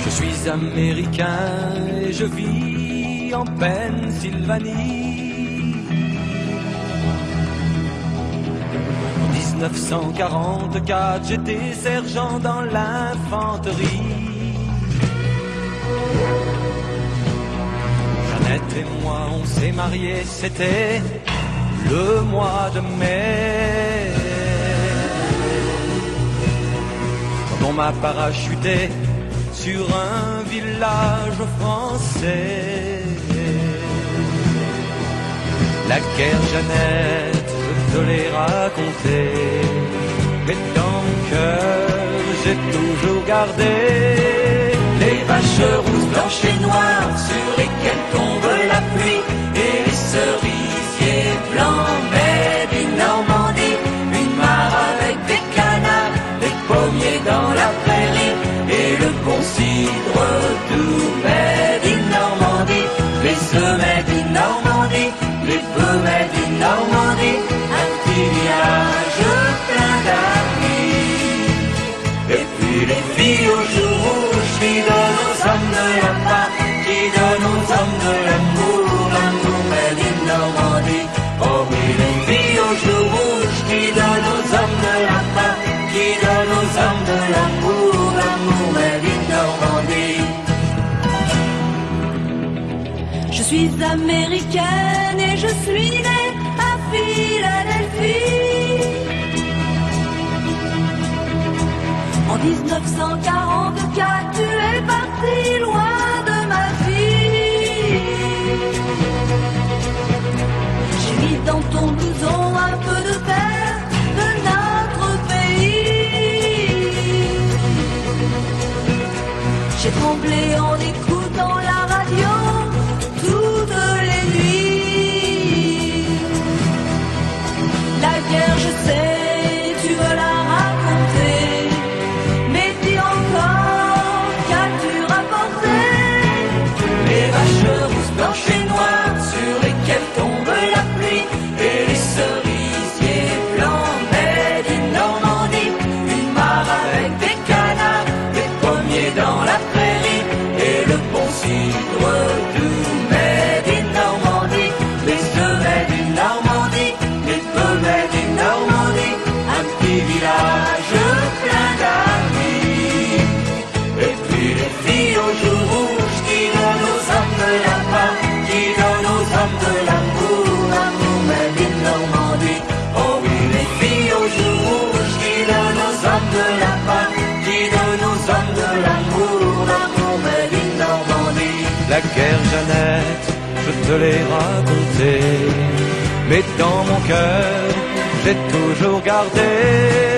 Je suis américain et je vis en Pennsylvanie. En 1944, j'étais sergent dans l'infanterie. Jeannette et moi, on s'est mariés, c'était le mois de mai. Quand on m'a parachuté sur un village français. La guerre, Jeannette, je te l'ai raconté, mais dans mon cœur, j'ai toujours gardé les vaches rousses, blanches et noires sur lesquelles tombe la pluie et les cerisiers blancs, mais d'une Normandie, une mare avec des canards, des pommiers dans la prairie et le bon cidre doux, mais d'une Normandie, les semets d'une Normandie, les pommettes d'une Normandie, un petit village plein d'amis. Et puis les filles aux joues rouges qui donnent aux hommes de la part, qui donnent aux hommes de l'amour, l'amour mais d'une Normandie. Oh oui, les filles aux joues rouges qui donnent aux hommes de la part, qui donnent aux hommes de l'amour, l'amour mais d'une Normandie. Je suis américaine et je suis née à Philadelphie. En 1944, tu es parti loin de ma vie. J'ai mis dans ton blouson un peu de terre de notre pays. J'ai tremblé en écoutant la radio toutes les nuits. La guerre, je sais, tu veux la raconter, mais dis encore, qu'as-tu rapporté? Les vaches rousses, blanches et noires sur lesquelles tombe la pluie et les cerisiers blancs, mais d'une Normandie, une mare avec des canards, des pommiers dans la prairie et le bon cidre doux, mais d'une Normandie, les semets d'une Normandie, les pommettes d'une Normandie, un petit village plein d'amis. Et puis les filles aux joues rouges qui donnent aux hommes de la part, qui donnent aux hommes de l'amour, l'amour mais d'une Normandie. Oh oui, les filles aux joues rouges qui donnent aux hommes de la part, qui donnent aux hommes de l'amour, l'amour mais d'une Normandie. La guerre, Jeannette, je te l'ai raconté, mais dans mon cœur, j'ai toujours gardé